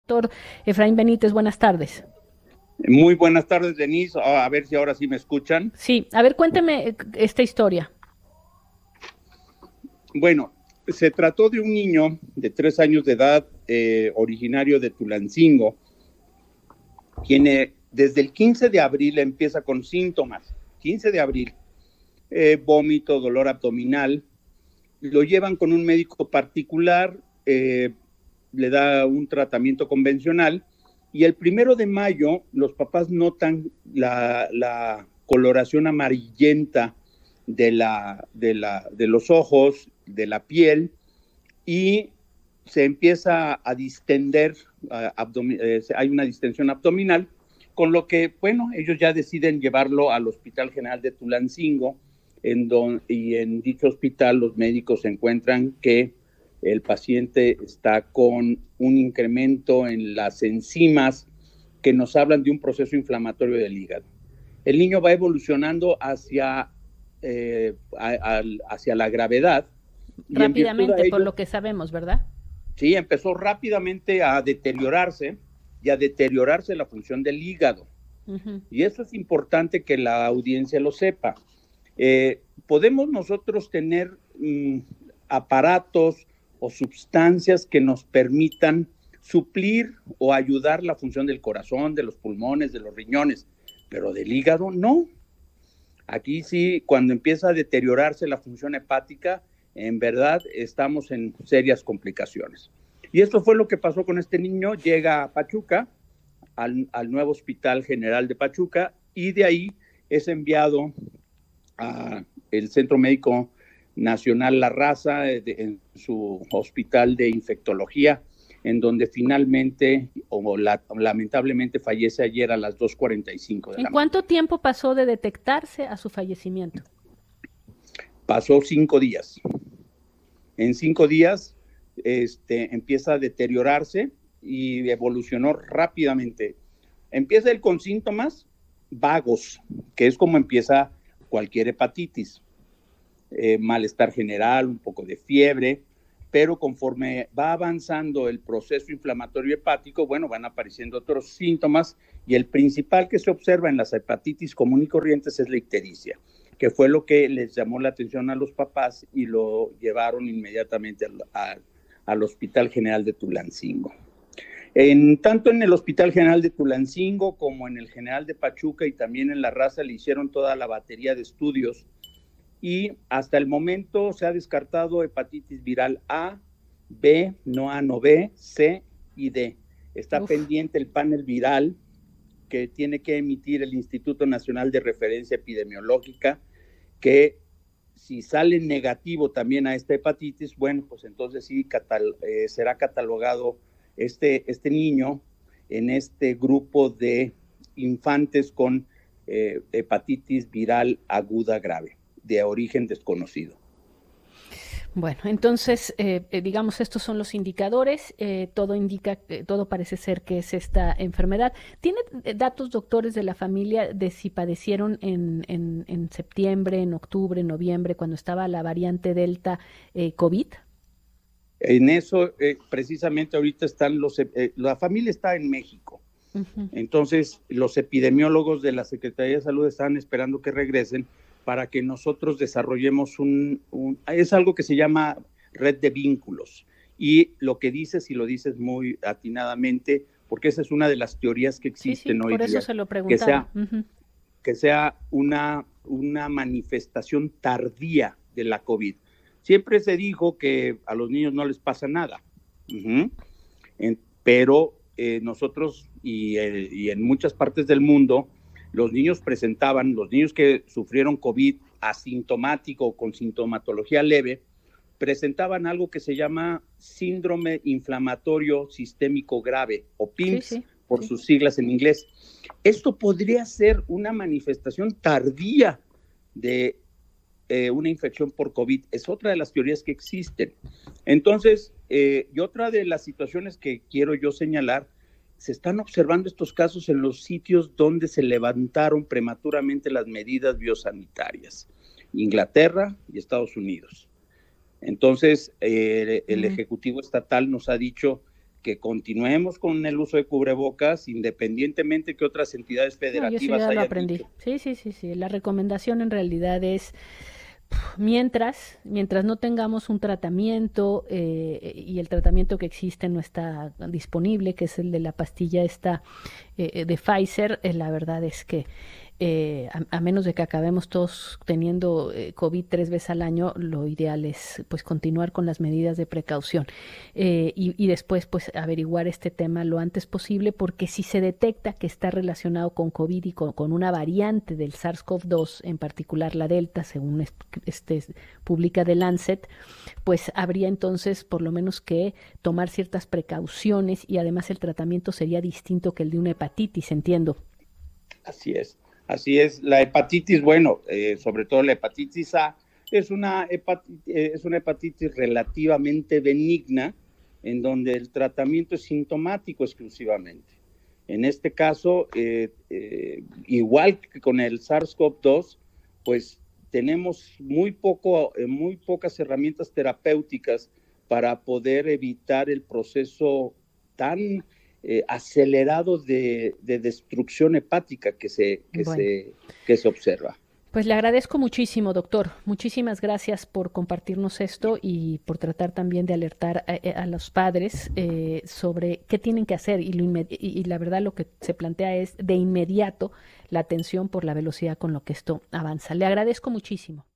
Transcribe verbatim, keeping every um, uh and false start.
Doctor Efraín Benítez, buenas tardes. Muy buenas tardes, Denise. A ver si ahora sí me escuchan. Sí, a ver, cuénteme esta historia. Bueno, se trató de un niño de tres años de edad, eh, originario de Tulancingo, quien eh, desde el quince de abril empieza con síntomas. quince de abril, eh, vómito, dolor abdominal. Lo llevan con un médico particular, eh, le da un tratamiento convencional. Y el primero de mayo, los papás notan la, la coloración amarillenta de, la, de, la, de los ojos, de la piel, y se empieza a distender, uh, abdomen, eh, hay una distensión abdominal, con lo que, bueno, ellos ya deciden llevarlo al Hospital General de Tulancingo, en don, y en dicho hospital los médicos encuentran que el paciente está con un incremento en las enzimas que nos hablan de un proceso inflamatorio del hígado. El niño va evolucionando hacia, eh, a, a, hacia la gravedad. Rápidamente, ello, por lo que sabemos, ¿verdad? Sí, empezó rápidamente a deteriorarse y a deteriorarse la función del hígado. Uh-huh. Y eso es importante que la audiencia lo sepa. Eh, podemos nosotros tener mm, aparatos o sustancias que nos permitan suplir o ayudar la función del corazón, de los pulmones, de los riñones, pero del hígado no. Aquí sí, cuando empieza a deteriorarse la función hepática, en verdad estamos en serias complicaciones. Y esto fue lo que pasó con este niño. Llega a Pachuca, al, al nuevo Hospital General de Pachuca, y de ahí es enviado al Centro Médico Nacional La Raza, de, en su hospital de infectología, en donde finalmente, o la, lamentablemente, fallece ayer a las dos cuarenta y cinco de la mañana. ¿En cuánto tiempo pasó de detectarse a su fallecimiento? Pasó cinco días. En cinco días este, empieza a deteriorarse y evolucionó rápidamente. Empieza él con síntomas vagos, que es como empieza cualquier hepatitis. Eh, malestar general, un poco de fiebre, pero conforme va avanzando el proceso inflamatorio hepático, bueno, van apareciendo otros síntomas, y el principal que se observa en las hepatitis común y corrientes es la ictericia, que fue lo que les llamó la atención a los papás y lo llevaron inmediatamente al, al, al Hospital General de Tulancingo. En, tanto en el Hospital General de Tulancingo como en el General de Pachuca y también en La Raza le hicieron toda la batería de estudios, y hasta el momento se ha descartado hepatitis viral A, B, no A, no B, C y D. Está Uf. pendiente el panel viral que tiene que emitir el Instituto Nacional de Referencia Epidemiológica, que si sale negativo también a esta hepatitis, bueno, pues entonces sí catal, eh, será catalogado este, este niño en este grupo de infantes con eh, hepatitis viral aguda grave, de origen desconocido. Bueno, entonces, eh, digamos, estos son los indicadores, eh, todo indica, eh, todo parece ser que es esta enfermedad. ¿Tiene datos, doctores, de la familia de si padecieron en, en, en septiembre, en octubre, en noviembre, cuando estaba la variante Delta, eh, COVID? En eso, eh, precisamente ahorita están los, eh, la familia está en México. Uh-huh. Entonces, los epidemiólogos de la Secretaría de Salud están esperando que regresen para que nosotros desarrollemos un, un, es algo que se llama red de vínculos, y lo que dices, y lo dices muy atinadamente, porque esa es una de las teorías que existen sí, sí, hoy por día, eso se lo preguntaba. que sea, uh-huh. que sea una, una manifestación tardía de la COVID. Siempre se dijo que a los niños no les pasa nada, uh-huh. en, pero eh, nosotros y, eh, y en muchas partes del mundo, los niños presentaban, los niños que sufrieron COVID asintomático o con sintomatología leve, presentaban algo que se llama síndrome inflamatorio sistémico grave, o P I M S, sí, sí, por sí. sus siglas en inglés. Esto podría ser una manifestación tardía de eh, una infección por COVID. Es otra de las teorías que existen. Entonces, eh, y otra de las situaciones que quiero yo señalar, se están observando estos casos en los sitios donde se levantaron prematuramente las medidas biosanitarias, Inglaterra y Estados Unidos. Entonces, eh, el Ejecutivo Estatal nos ha dicho que continuemos con el uso de cubrebocas, independientemente que otras entidades federativas no, yo sí ya lo hayan aprendí. dicho. Sí, sí, sí, sí. La recomendación en realidad es mientras, mientras no tengamos un tratamiento eh, y el tratamiento que existe no está disponible, que es el de la pastilla esta eh, de Pfizer, eh, la verdad es que eh, a, a, menos de que acabemos todos teniendo eh, COVID tres veces al año, lo ideal es pues continuar con las medidas de precaución eh, y, y después pues averiguar este tema lo antes posible, porque si se detecta que está relacionado con COVID y con, con una variante del SARS-CoV dos, en particular la Delta, según este publica The Lancet, pues habría entonces por lo menos que tomar ciertas precauciones y además el tratamiento sería distinto que el de una hepatitis, entiendo. Así es, así es. La hepatitis, bueno, eh, sobre todo la hepatitis A, es una hepatitis, es una hepatitis relativamente benigna, en donde el tratamiento es sintomático exclusivamente. En este caso, eh, eh, igual que con el SARS-CoV dos, pues tenemos muy, poco, eh, muy pocas herramientas terapéuticas para poder evitar el proceso tan eh, acelerado de, de destrucción hepática que se, que, Bueno. se, que se observa. Pues le agradezco muchísimo, doctor. Muchísimas gracias por compartirnos esto y por tratar también de alertar a, a los padres eh, sobre qué tienen que hacer. Y, lo y, y la verdad lo que se plantea es de inmediato la atención por la velocidad con lo que esto avanza. Le agradezco muchísimo.